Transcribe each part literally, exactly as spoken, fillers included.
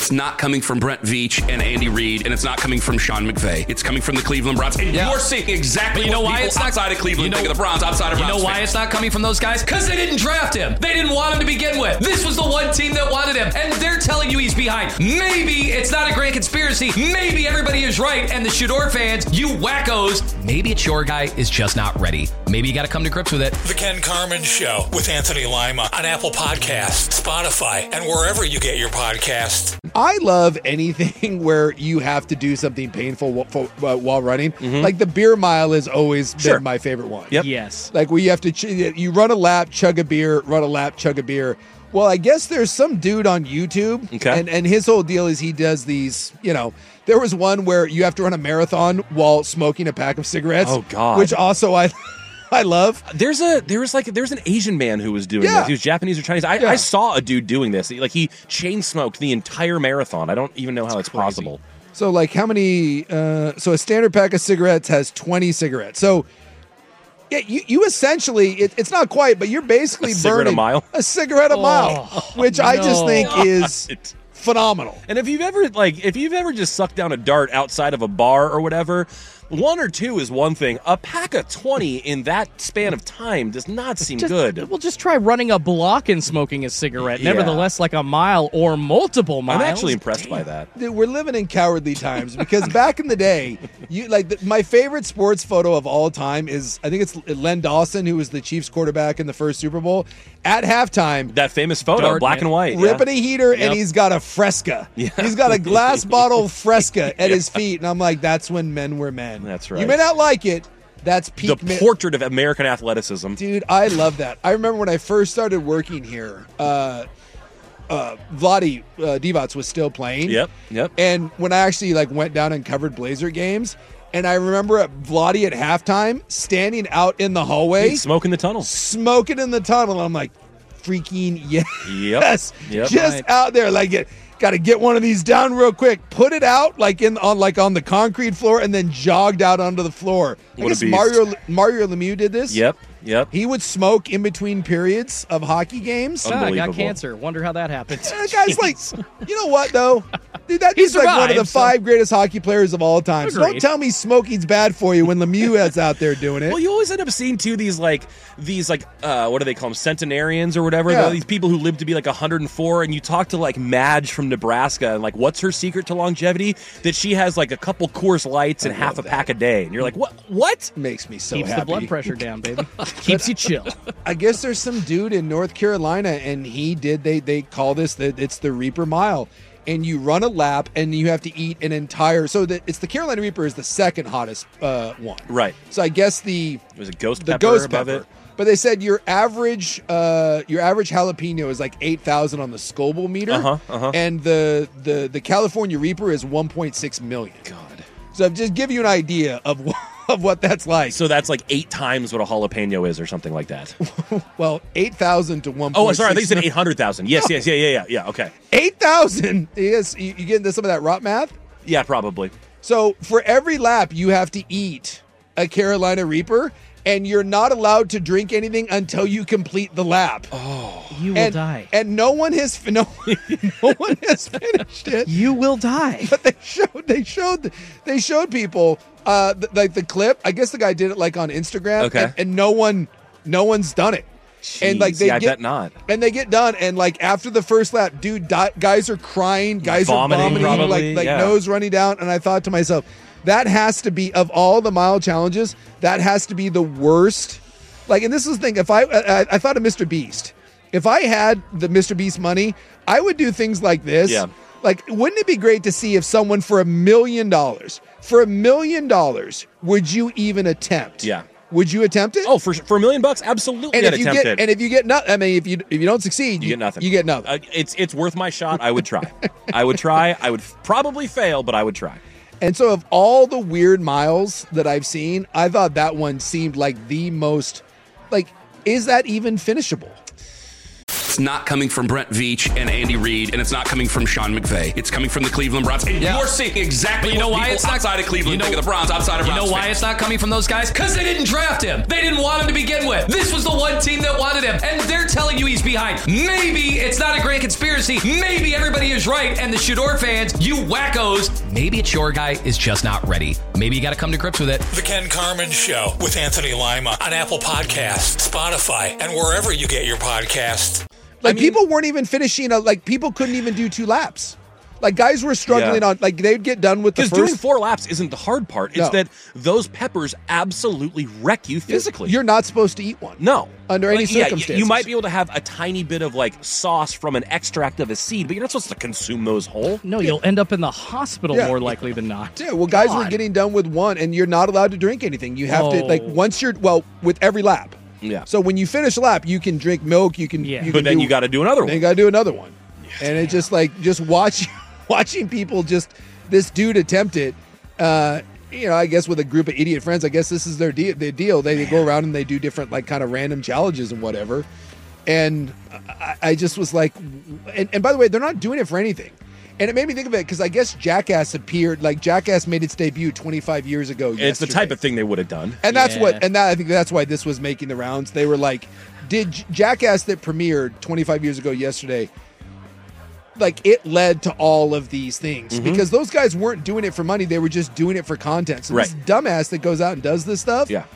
it's not coming from Brent Veach and Andy Reid, and it's not coming from Sean McVay. It's coming from the Cleveland Browns. And yeah. you're seeing exactly but you know what why people it's not, outside of Cleveland you know, think of the Browns, outside of You Browns know why fans. it's not coming from those guys? Because they didn't draft him. They didn't want him to begin with. This was the one team that wanted him, and they're telling you he's behind. Maybe it's not a grand conspiracy. Maybe everybody is right, and the Shador fans, you wackos, maybe it's your guy is just not ready. Maybe you got to come to grips with it. The Ken Carman Show with Anthony Lima on Apple Podcasts, Spotify, and wherever you get your podcasts. I love anything where you have to do something painful while running. Mm-hmm. Like the beer mile has always been sure. my favorite one. Yep. Yes. Like where you have to, ch- you run a lap, chug a beer, run a lap, chug a beer. Well, I guess there's some dude on YouTube, okay. and, and his whole deal is he does these, you know, there was one where you have to run a marathon while smoking a pack of cigarettes. Oh, God. Which also I I love. There's a there was like there's an Asian man who was doing yeah. this. He was Japanese or Chinese. I, yeah. I saw a dude doing this. Like he chain smoked the entire marathon. I don't even know how it's possible. So like how many? Uh, so a standard pack of cigarettes has twenty cigarettes. So yeah, you, you essentially it, it's not quite, but you're basically a burning a mile. a cigarette a oh, mile, which no. I just think is God. phenomenal. And if you've ever like if you've ever just sucked down a dart outside of a bar or whatever. One or two is one thing. A pack of twenty in that span of time does not seem just, good. Well, just try running a block and smoking a cigarette. Yeah. Nevertheless, like a mile or multiple miles. I'm actually impressed Damn. by that. Dude, we're living in cowardly times because back in the day, you like the, my favorite sports photo of all time is I think it's Len Dawson, who was the Chiefs quarterback in the first Super Bowl. At halftime, that famous photo, Dart, black man. and white, ripping yeah. a heater, yep. and he's got a Fresca. Yeah. He's got a glass bottle Fresca at yeah. his feet, and I'm like, that's when men were men. That's right. You may not like it. That's peak. The portrait of American athleticism. Dude, I love that. I remember when I first started working here, uh, uh, Vlade uh, Divac was still playing. Yep, yep. And when I actually like went down and covered Blazer games, and I remember at Vlade at halftime standing out in the hallway. He's smoking the tunnel. Smoking in the tunnel. I'm like, freaking yes. Yep. yep. Just right. out there like it. Got to get one of these down real quick. Put it out like in on like on the concrete floor, and then jogged out onto the floor. I what guess Mario Mario Lemieux did this. Yep, yep. He would smoke in between periods of hockey games. Oh, I got cancer. Wonder how that happened. That guy's like, you know what though? Dude, that dude's like one of the so. five greatest hockey players of all time. So don't tell me smoking's bad for you when Lemieux is out there doing it. Well, you always end up seeing too these like these like uh, what do they call them, centenarians or whatever? Yeah. These people who live to be like one hundred four, and you talk to like Madge from Nebraska, and like, what's her secret to longevity? That she has like a couple Coors Lights and I half a that. pack a day, and you're like, what? What makes me so Keeps happy? the blood pressure down, baby. Keeps you chill. I guess there's some dude in North Carolina, and he did. They they call this the it's the Reaper Mile. And you run a lap, and you have to eat an entire. So that it's the Carolina Reaper is the second hottest uh, one, right? So I guess the there's a ghost the pepper ghost above pepper. it. But they said your average uh, your average jalapeno is like eight thousand on the Scoville meter, uh-huh, uh-huh. and the the the California Reaper is one point six million. God. So just give you an idea of of what that's like. So that's like eight times what a jalapeno is, or something like that. Well, eight thousand to one. Oh, sorry, I think you said eight hundred thousand. Yes, yes, yeah, yeah, yeah, yeah. Okay, eight thousand. Yes, you, you get into some of that rot math. Yeah, probably. So for every lap, you have to eat a Carolina Reaper, and you're not allowed to drink anything until you complete the lap. Oh, you will and, die. And no one has no, no one has finished it. You will die. But they showed they showed they showed people uh th- like the clip. I guess the guy did it like on Instagram. Okay. And, and no one no one's done it. Jeez, and like they yeah, get, I bet not. And they get done, and like after the first lap, dude, di- guys are crying, guys vomiting, are vomiting, probably, like like yeah. nose running down. And I thought to myself, that has to be, of all the mile challenges, that has to be the worst. Like, and this is the thing. If I, I, I thought of Mister Beast. If I had the Mister Beast money, I would do things like this. Yeah. Like, wouldn't it be great to see if someone for a million dollars, for a million dollars, would you even attempt? Yeah. Would you attempt it? Oh, for for a million bucks, absolutely. And I'd if you attempt get, it. and if you get nothing, I mean, if you if you don't succeed, you, you get nothing. You get nothing. Uh, it's it's worth my shot. I would try. I would try. I would f- probably fail, but I would try. And so, of all the weird miles that I've seen, I thought that one seemed like the most. Like, is that even finishable? it's not coming from Brent Veach and Andy Reid, and it's not coming from Sean McVay. It's coming from the Cleveland Browns. And yeah. you're seeing exactly you know what why people it's not, outside of Cleveland you know, think of the Browns, outside of You Browns know why fans. it's not coming from those guys? Because they didn't draft him. They didn't want him to begin with. This was the one team that wanted him, and they're telling you he's behind. Maybe it's not a grand conspiracy. Maybe everybody is right, and the Shador fans, you wackos, maybe it's your guy is just not ready. Maybe you got to come to grips with it. The Ken Carman Show with Anthony Lima on Apple Podcasts, Spotify, and wherever you get your podcasts. Like, I mean, people weren't even finishing, a, like, people couldn't even do two laps. Like, guys were struggling Yeah. on, like, they'd get done with the Because first. doing four laps isn't the hard part. It's No. that those peppers absolutely wreck you physically. You're not supposed to eat one. No. Under any Like, yeah, y- circumstances. you might be able to have a tiny bit of like sauce from an extract of a seed, but you're not supposed to consume those whole. No, you'll end up in the hospital Yeah. more likely than not. Yeah, well, guys were God. getting done with one, and you're not allowed to drink anything. You have to, Oh. like, once you're, well, with every lap. Yeah. So when you finish a lap, you can drink milk, you can, Yeah. you But can then do, you got to do another then you one. got to do another one. And it's just like, just watch, watching people just, this dude attempt it, uh, you know, I guess with a group of idiot friends, I guess this is their, de- their deal. They, they go around and they do different, like, kind of random challenges and whatever. And I, I just was like, and, and by the way, they're not doing it for anything. And it made me think of it because I guess Jackass appeared, like, Jackass made its debut twenty-five years ago. It's the yesterday. type of thing they would have done. And that's Yeah. what, and that I think that's why this was making the rounds. They were like, did J- Jackass that premiered twenty-five years ago yesterday, like, it led to all of these things Mm-hmm. because those guys weren't doing it for money. They were just doing it for content. So this Right. dumbass that goes out and does this stuff, Yeah.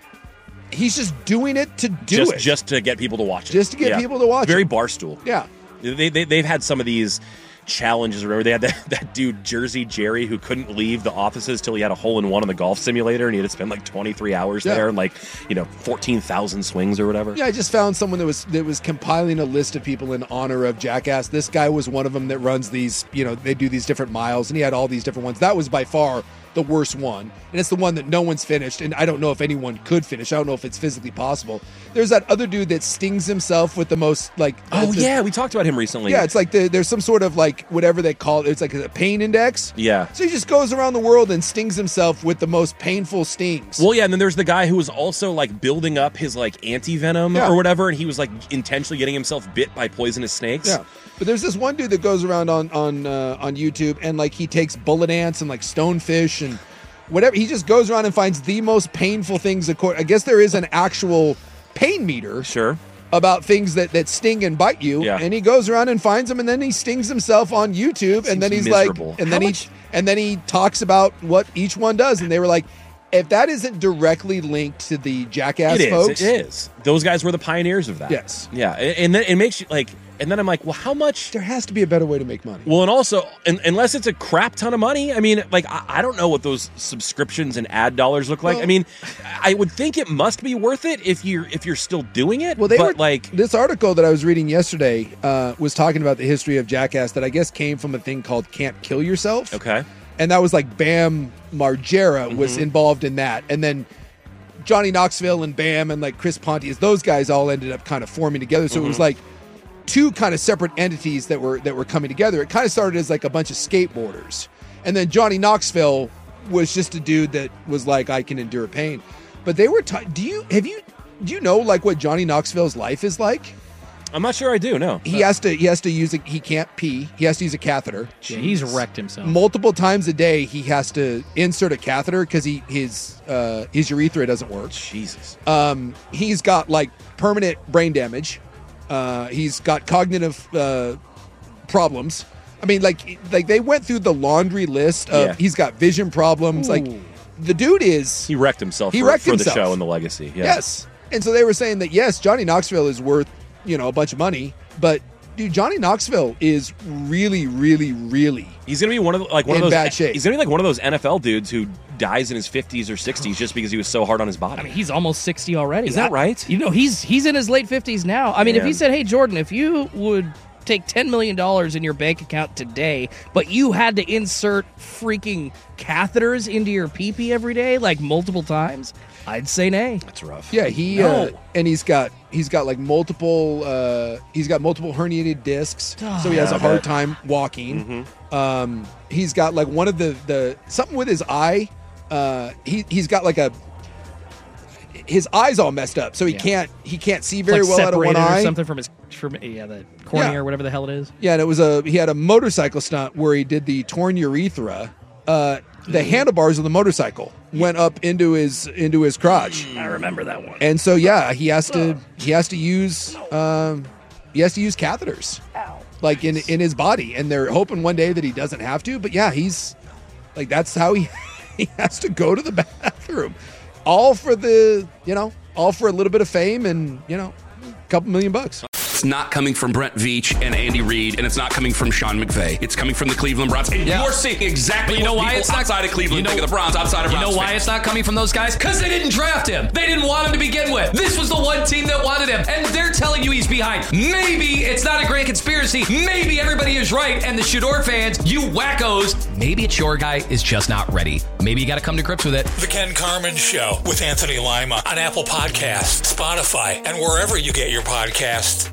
he's just doing it to do just it. just to get people to watch it. Just to get Yeah. people to watch Very it. barstool. Yeah. They, they, they've had some of these challenges. Remember, they had that, that dude, Jersey Jerry, who couldn't leave the offices till he had a hole in one on the golf simulator, and he had to spend like twenty-three hours Yeah. there and like, you know, fourteen thousand swings or whatever. Yeah, I just found someone that was that was compiling a list of people in honor of Jackass. This guy was one of them that runs these, you know, they do these different miles, and he had all these different ones. That was by far the worst one, and it's the one that no one's finished, and I don't know if anyone could finish. I don't know if it's physically possible. There's that other dude that stings himself with the most, like... Oh, it's a- yeah, we talked about him recently. Yeah, it's like the, there's some sort of, like, whatever they call it. It's like a pain index. Yeah. So he just goes around the world and stings himself with the most painful stings. Well, yeah, and then there's the guy who was also like building up his like anti-venom Yeah. or whatever, and he was like intentionally getting himself bit by poisonous snakes. Yeah, but there's this one dude that goes around on on uh, on YouTube and like he takes bullet ants and like stonefish and whatever. He just goes around and finds the most painful things. According, I guess there is an actual pain meter Sure. about things that that sting and bite you. Yeah. And he goes around and finds them, and then he stings himself on YouTube, and then Seems he's miserable. like, and How then he much- and then he talks about what each one does, and they were like, if that isn't directly linked to the Jackass It is. folks, It is. Those guys were the pioneers of that. Yes. Yeah, and and then it makes you like, and then I'm like, well, how much? there has to be a better way to make money. Well, and also, un unless it's a crap ton of money, I mean, like, I, I don't know what those subscriptions and ad dollars look like. Well- I mean, I would think it must be worth it if you're if you're still doing it. Well, they but were like, this article that I was reading yesterday uh, was talking about the history of Jackass that I guess came from a thing called Can't Kill Yourself. okay, And that was like Bam Margera was Mm-hmm. involved in that. And then Johnny Knoxville and Bam and like Chris Pontius, those guys all ended up kind of forming together. So it Mm-hmm. was like two kind of separate entities that were that were coming together. It kind of started as like a bunch of skateboarders. And then Johnny Knoxville was just a dude that was like, I can endure pain. But they were t- do you have you do you know like what Johnny Knoxville's life is like? I'm not sure I do. No, He has to he has to use a, he can't pee. He has to use a catheter. Yeah, he's wrecked himself. Multiple times a day he has to insert a catheter because he his uh, his urethra doesn't work. Jesus. Um, he's got like permanent brain damage. Uh, he's got cognitive uh, problems. I mean, like like they went through the laundry list of Yeah. he's got vision problems. Like Ooh. the dude is He wrecked himself He for, wrecked for himself. the show and the legacy. Yeah. yes. And so they were saying that yes, Johnny Knoxville is worth you know a bunch of money, but dude, Johnny Knoxville is really, really, really He's gonna be one of the, like one In of those. bad shape. He's gonna be like one of those N F L dudes who dies in his fifties or sixties just because he was so hard on his body. I mean, he's almost sixty already. Is that I- right? You know, he's he's in his late fifties now. I mean, if Man. he said, "Hey, Jordan, if you would take ten million dollars in your bank account today, but you had to insert freaking catheters into your pee-pee every day, like multiple times," I'd say nay. That's rough. Yeah, he No. uh, and he's got he's got like multiple uh, he's got multiple herniated discs, so he has Yeah, a I hard bet. time walking. Um, he's got like one of the the something with his eye. Uh, he he's got like a his eyes all messed up, so he Yeah. can't he can't see very like well out of one separated or eye. something from his from yeah the cornea Yeah. or whatever the hell it is. Yeah, and it was a he had a motorcycle stunt where he did the torn urethra. Uh, the handlebars of the motorcycle went up into his into his crotch. I remember that one. And so yeah, he has to he has to use um, he has to use catheters like in in his body, and they're hoping one day that he doesn't have to. But yeah, he's like that's how he he has to go to the bathroom, all for the you know all for a little bit of fame and you know a couple million bucks. It's not coming from Brent Veach and Andy Reid, and it's not coming from Sean McVay. It's coming from the Cleveland Browns. And Yeah. you're seeing exactly But you know what why people it's not- outside of Cleveland you know- think of the Browns, outside of You Browns know why fans. it's not coming from those guys? Because they didn't draft him. They didn't want him to begin with. This was the one team that wanted him, and they're telling you he's behind. Maybe it's not a grand conspiracy. Maybe everybody is right, and the Shador fans, you wackos, maybe it's your guy is just not ready. Maybe you got to come to grips with it. The Ken Carman Show with Anthony Lima on Apple Podcasts, Spotify, and wherever you get your podcasts.